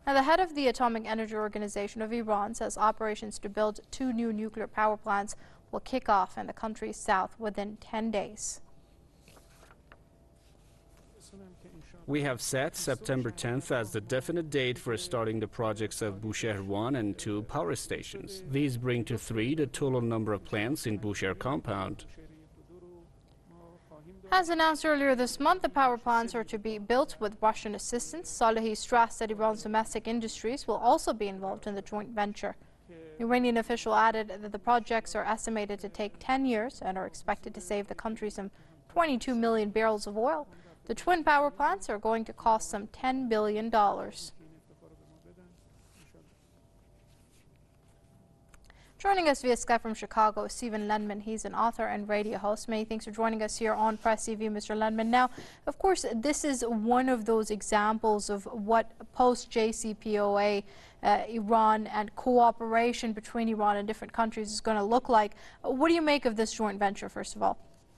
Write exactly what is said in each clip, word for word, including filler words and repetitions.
Now, the head of the Atomic Energy Organization of Iran says operations to build two new nuclear power plants will kick off in the country's south within ten days. We have set September tenth as the definite date for starting the projects of Bushehr one and two power stations. These bring to three the total number of plants in Bushehr compound. As announced earlier this month, the power plants are to be built with Russian assistance. Salehi stressed that Iran's domestic industries will also be involved in the joint venture. The Iranian official added that the projects are estimated to take ten years and are expected to save the country some twenty-two million barrels of oil. The twin power plants are going to cost some ten billion dollars. Joining us via Skype from Chicago is Stephen Lenman. He's an author and radio host. Many thanks for joining us here on Press T V, Mister Lenman. Now, of course, this is one of those examples of what post-J C P O A uh, Iran and cooperation between Iran and different countries is going to look like. What do you make of this joint venture, first of all?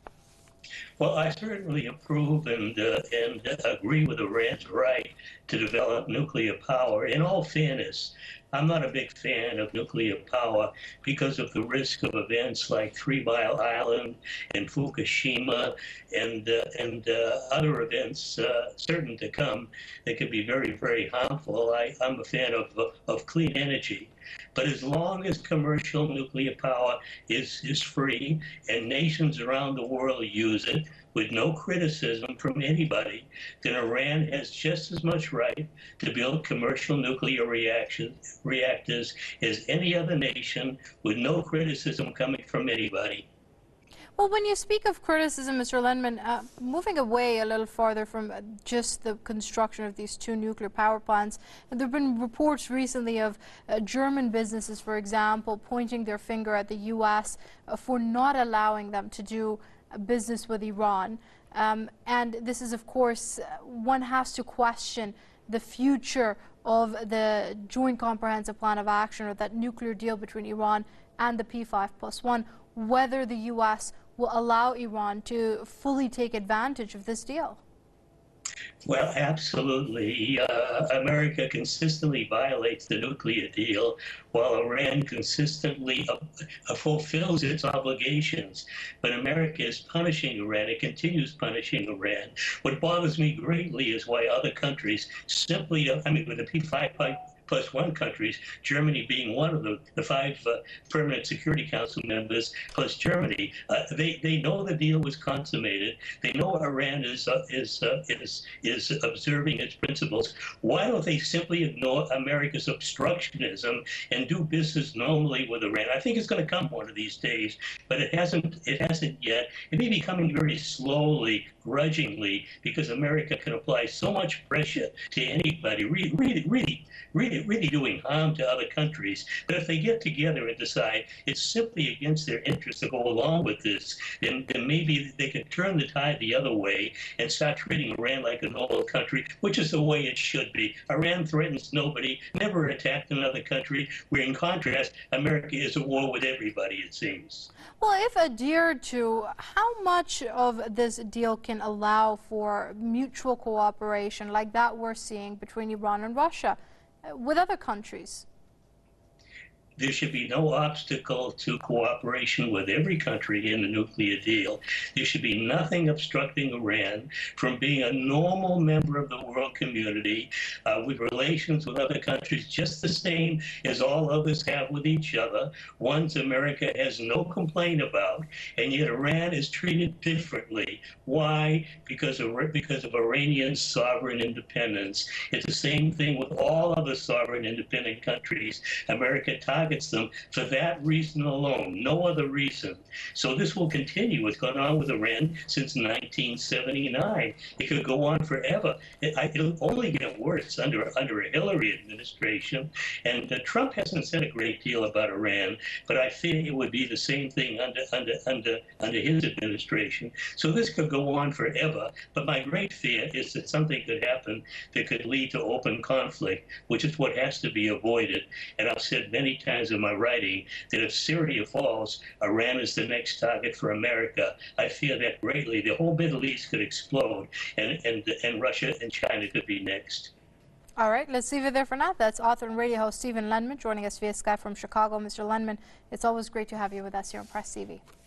Well, I certainly approve and, uh, and uh, agree with Iran's right to develop nuclear power. In all fairness, I'm not a big fan of nuclear power because of the risk of events like Three Mile Island and Fukushima and, uh, and uh, other events uh, certain to come that could be very, very harmful. I, I'm a fan of, of clean energy. But as long as commercial nuclear power is, is free and nations around the world use it with no criticism from anybody, then Iran has just as much right to build commercial nuclear reaction, reactors as any other nation with no criticism coming from anybody. Well, when you speak of criticism, Mister Lenman, uh, moving away a little farther from uh, just the construction of these two nuclear power plants, there have been reports recently of uh, German businesses, for example, pointing their finger at the U S uh, for not allowing them to do uh, business with Iran. Um, and this is, of course, uh, one has to question the future of the Joint Comprehensive Plan of Action, or that nuclear deal between Iran and the P five plus one, whether the U S will allow Iran to fully take advantage of this deal. Well, absolutely. Uh, America consistently violates the nuclear deal, while Iran consistently uh, fulfills its obligations. But America is punishing Iran. It continues punishing Iran. What bothers me greatly is why other countries simply, I mean, with the P five plus one countries, Germany being one of the, the five uh, permanent Security Council members, plus Germany, uh, they, they know the deal was consummated. They know Iran is, uh, is, uh, is, is observing its principles. Why don't they simply ignore America's obstructionism and do business normally with Iran? I think it's going to come one of these days, but it hasn't, it hasn't yet. It may be coming very slowly, grudgingly, because America can apply so much pressure to anybody, really, really, really, really really doing harm to other countries. But if they get together and decide it's simply against their interest to go along with this, then, then maybe they can turn the tide the other way and start treating Iran like a normal country, which is the way it should be. Iran threatens nobody, never attacked another country, where in contrast, America is at war with everybody, it seems. Well, if adhered to, how much of this deal can allow for mutual cooperation like that we're seeing between Iran and Russia with other countries? There should be no obstacle to cooperation with every country in the nuclear deal. There should be nothing obstructing Iran from being a normal member of the world community uh, with relations with other countries just the same as all others have with each other, ones America has no complaint about, and yet Iran is treated differently. Why? Because of, because of Iranian sovereign independence. It's the same thing with all other sovereign independent countries. America targets them for that reason alone, no other reason. So this will continue. It's gone on with Iran since nineteen seventy-nine. It could go on forever. It, it'll only get worse under under a Hillary administration. And uh, Trump hasn't said a great deal about Iran, but I fear it would be the same thing under under under under his administration. So this could go on forever. But my great fear is that something could happen that could lead to open conflict, which is what has to be avoided. And I've said many times in my writing that if Syria falls, Iran is the next target for America. I fear that greatly. The whole Middle East could explode, and, and, and Russia and China could be next. All right, let's leave it there for now. That's author and radio host Stephen Lenman joining us via Skype from Chicago. Mister Lenman, it's always great to have you with us here on Press T V.